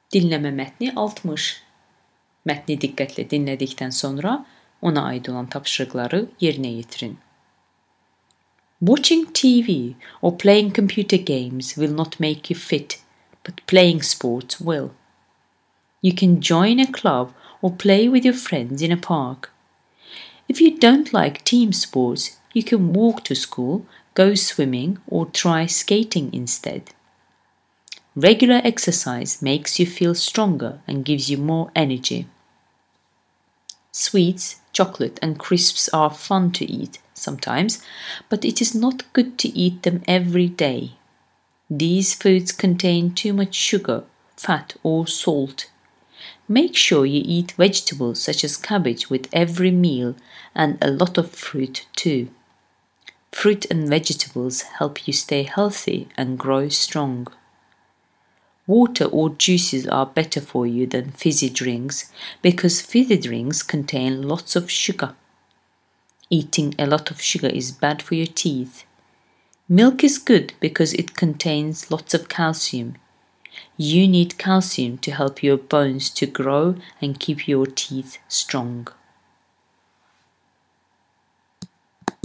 Dinleme metni 60. Metni dikkatle dinledikten sonra ona ait olan tapşırıkları yerine getirin. Watching TV or playing computer games will not make you fit, but playing sports will. You can join a club or play with your friends in a park. If you don't like team sports, you can walk to school, go swimming, or try skating instead. Regular exercise makes you feel stronger and gives you more energy. Sweets, chocolate, and crisps are fun to eat sometimes, but it is not good to eat them every day. These foods contain too much sugar, fat, or salt. Make sure you eat vegetables such as cabbage with every meal and a lot of fruit too. Fruit and vegetables help you stay healthy and grow strong. Water or juices are better for you than fizzy drinks because fizzy drinks contain lots of sugar. Eating a lot of sugar is bad for your teeth. Milk is good because it contains lots of calcium. You need calcium to help your bones to grow and keep your teeth strong.